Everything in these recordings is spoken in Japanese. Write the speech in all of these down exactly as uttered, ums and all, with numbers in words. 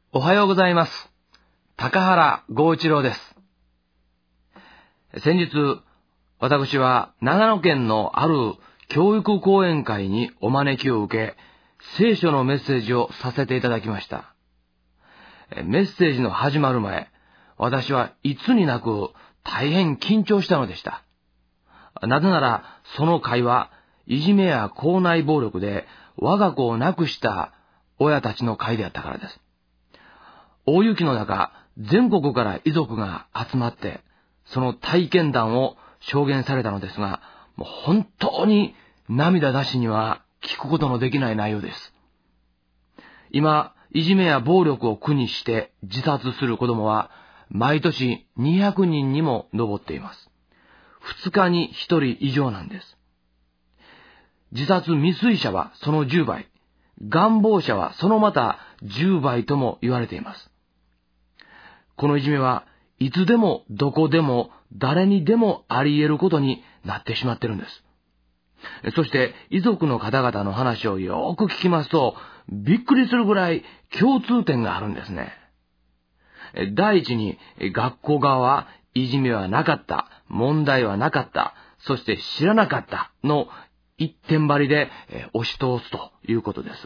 おはようございます。高原剛一郎です。先日、私は長野県のある教育講演会にお招きを受け、聖書のメッセージをさせていただきました。メッセージの始まる前、私はいつになく大変緊張したのでした。なぜなら、その会は、いじめや校内暴力で我が子を亡くした親たちの会であったからです。大雪の中、全国から遺族が集まって、その体験談を証言されたのですが、もう本当に涙なしには聞くことのできない内容です。今、いじめや暴力を苦にして自殺する子供は、毎年にひゃくにんにも上っています。ふつかにひとり以上なんです。自殺未遂者はそのじゅうばい、願望者はそのまたじゅうばいとも言われています。このいじめはいつでもどこでも誰にでもあり得ることになってしまっているんです。そして遺族の方々の話をよく聞きますと、びっくりするぐらい共通点があるんですね。第一に、学校側はいじめはなかった、問題はなかった、そして知らなかったの一点張りで押し通すということです。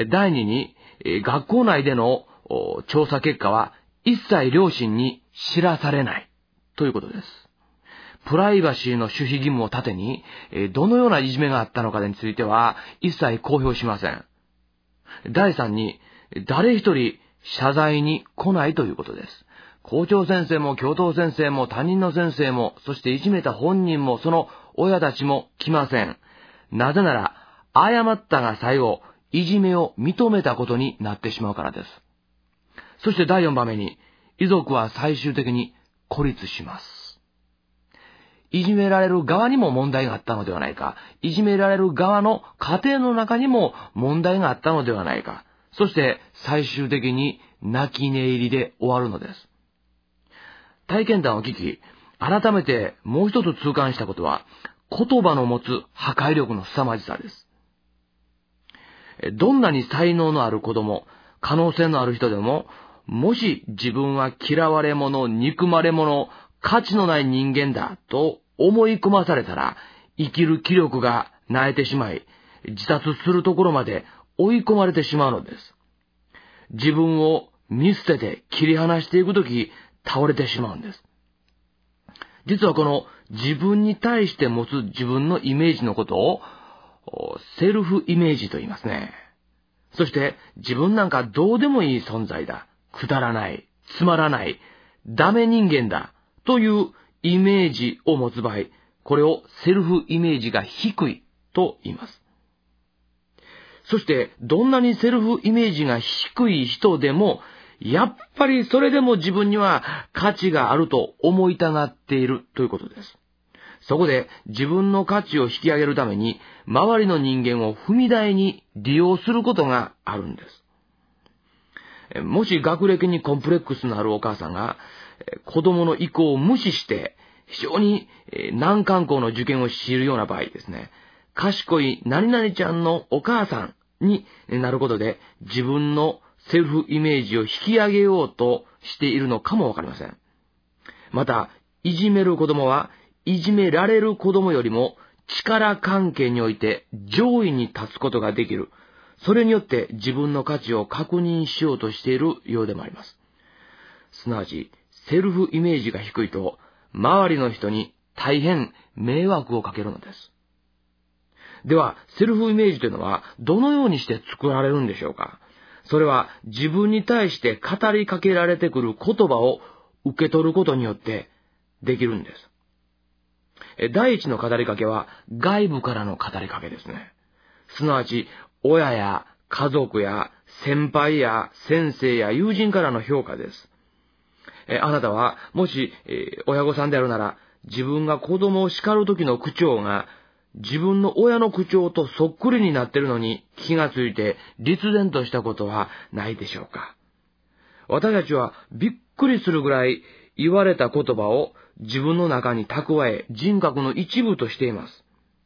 第二に、学校内での調査結果は一切両親に知らされないということです。プライバシーの守秘義務を盾に、どのようないじめがあったのかについては一切公表しません。第三に、誰一人謝罪に来ないということです。校長先生も教頭先生も担任の先生も、そしていじめた本人もその親たちも来ません。なぜなら、誤ったが最後、いじめを認めたことになってしまうからです。そしてだいよんばんめに、遺族は最終的に孤立します。いじめられる側にも問題があったのではないか。いじめられる側の家庭の中にも問題があったのではないか。そして最終的に泣き寝入りで終わるのです。体験談を聞き、改めてもう一つ痛感したことは、言葉の持つ破壊力の凄まじさです。どんなに才能のある子供、可能性のある人でも、もし自分は嫌われ者、憎まれ者、価値のない人間だと思い込まされたら、生きる気力が萎えてしまい、自殺するところまで追い込まれてしまうのです。自分を見捨てて切り離していくとき、倒れてしまうんです。実はこの自分に対して持つ自分のイメージのことを、セルフイメージと言いますね。そして自分なんかどうでもいい存在だ。くだらない、つまらない、ダメ人間だというイメージを持つ場合、これをセルフイメージが低いと言います。そしてどんなにセルフイメージが低い人でも、やっぱりそれでも自分には価値があると思いたがっているということです。そこで自分の価値を引き上げるために、周りの人間を踏み台に利用することがあるんです。もし学歴にコンプレックスのあるお母さんが、子供の意向を無視して、非常に難関校の受験を強いるような場合ですね、賢い何々ちゃんのお母さんになることで、自分のセルフイメージを引き上げようとしているのかもわかりません。また、いじめる子供はいじめられる子供よりも力関係において上位に立つことができる。それによって自分の価値を確認しようとしているようでもあります。すなわち、セルフイメージが低いと、周りの人に大変迷惑をかけるのです。では、セルフイメージというのはどのようにして作られるんでしょうか。それは自分に対して語りかけられてくる言葉を受け取ることによってできるんです。第一の語りかけは外部からの語りかけですね。すなわち、親や家族や先輩や先生や友人からの評価です。えあなたはもし、えー、親御さんであるなら、自分が子供を叱る時の口調が自分の親の口調とそっくりになっているのに気がついて立然としたことはないでしょうか。私たちはびっくりするぐらい言われた言葉を自分の中に蓄え、人格の一部としています。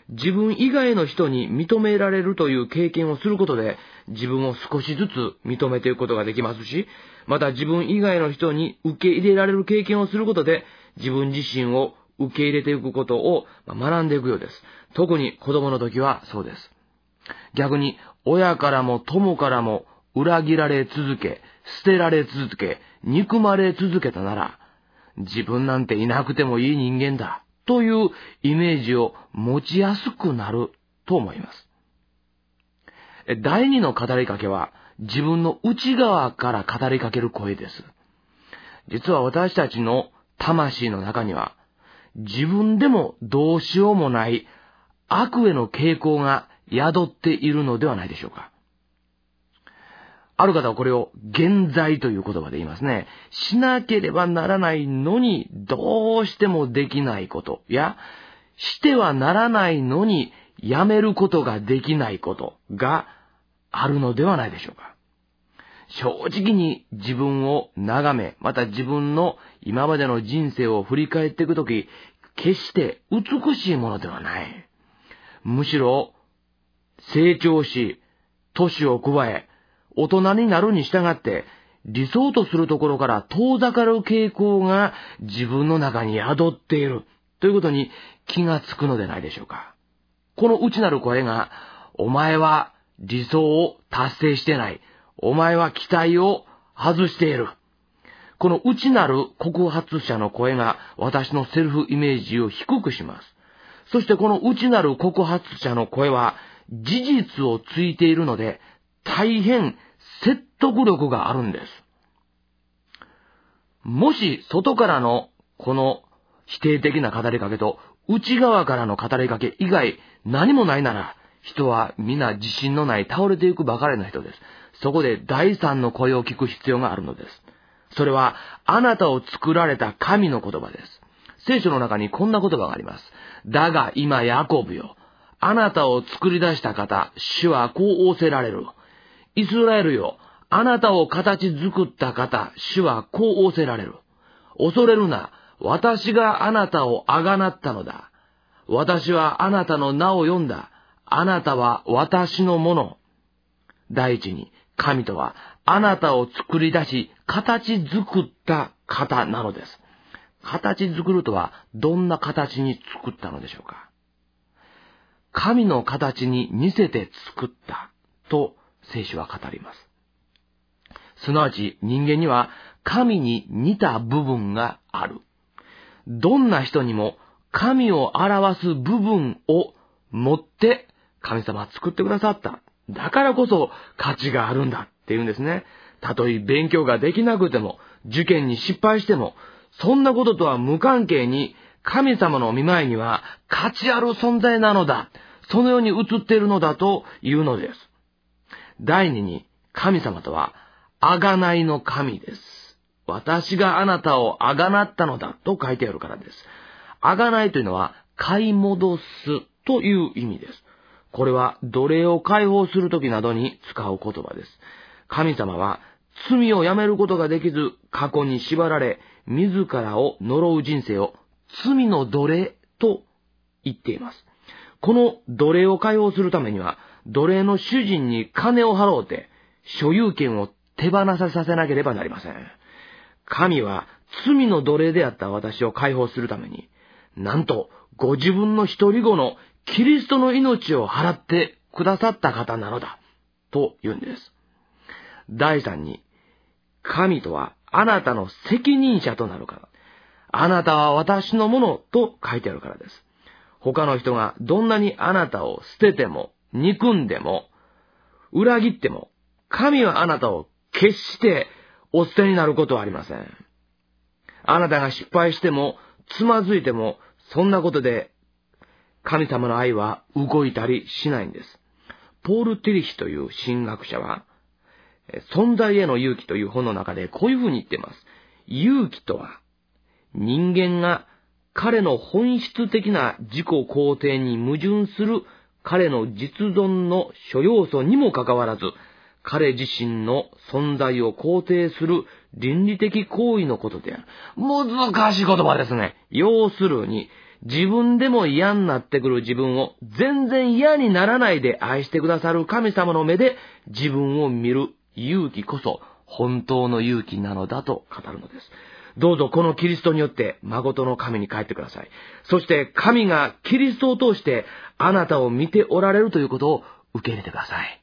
自分以外の人に認められるという経験をすることで、自分を少しずつ認めていくことができますし、また自分以外の人に受け入れられる経験をすることで、自分自身を受け入れていくことを学んでいくようです。特に子供の時はそうです。逆に、親からも友からも裏切られ続け、捨てられ続け、憎まれ続けたなら、自分なんていなくてもいい人間だというイメージを持ちやすくなると思います。第二の語りかけは、自分の内側から語りかける声です。実は私たちの魂の中には、自分でもどうしようもない悪への傾向が宿っているのではないでしょうか。ある方はこれを現在という言葉で言いますね。しなければならないのにどうしてもできないことや、してはならないのにやめることができないことがあるのではないでしょうか。正直に自分を眺め、また自分の今までの人生を振り返っていくとき、決して美しいものではない。むしろ成長し、年を加え、大人になるに従って、理想とするところから遠ざかる傾向が自分の中に宿っているということに気がつくのでないでしょうか。この内なる声が、お前は理想を達成してない。お前は期待を外している。この内なる告発者の声が私のセルフイメージを低くします。そしてこの内なる告発者の声は事実をついているので大変説得力があるんです。もし外からのこの否定的な語りかけと内側からの語りかけ以外何もないなら、人は皆自信のない倒れていくばかりの人です。そこで第三の声を聞く必要があるのです。それはあなたを作られた神の言葉です。聖書の中にこんな言葉があります。だが今ヤコブよ、あなたを作り出した方、主はこう仰せられる。イスラエルよ、あなたを形作った方、主はこう仰せられる。恐れるな、私があなたをあがなったのだ。私はあなたの名を呼んだ。あなたは私のもの。第一に、神とはあなたを作り出し、形作った方なのです。形作るとはどんな形に作ったのでしょうか。神の形に似せて作ったと聖書は語ります。すなわち人間には神に似た部分がある。どんな人にも神を表す部分を持って神様は作ってくださった。だからこそ価値があるんだっていうんですね。たとえ勉強ができなくても、受験に失敗しても、そんなこととは無関係に神様の御前には価値ある存在なのだ。そのように映っているのだというのです。第二に、神様とは贖いの神です。私があなたを贖ったのだと書いてあるからです。贖いというのは買い戻すという意味です。これは奴隷を解放するときなどに使う言葉です。神様は罪をやめることができず過去に縛られ自らを呪う人生を罪の奴隷と言っています。この奴隷を解放するためには奴隷の主人に金を払うて所有権を手放させなければなりません。神は罪の奴隷であった私を解放するためになんとご自分の一人子のキリストの命を払ってくださった方なのだと言うんです。第三に、神とはあなたの責任者となるから。あなたは私のものと書いてあるからです。他の人がどんなにあなたを捨てても、憎んでも、裏切っても、神はあなたを決してお捨てになることはありません。あなたが失敗しても、つまずいても、そんなことで神様の愛は動いたりしないんです。ポール・ティリヒという神学者は、存在への勇気という本の中でこういうふうに言っています。勇気とは、人間が彼の本質的な自己肯定に矛盾する彼の実存の諸要素にもかかわらず、彼自身の存在を肯定する倫理的行為のことである。難しい言葉ですね。要するに、 自分でも嫌になってくる自分を全然嫌にならないで愛してくださる神様の目で自分を見る勇気こそ本当の勇気なのだと語るのです。どうぞこのキリストによって誠の神に帰ってください。そして神がキリストを通してあなたを見ておられるということを受け入れてください。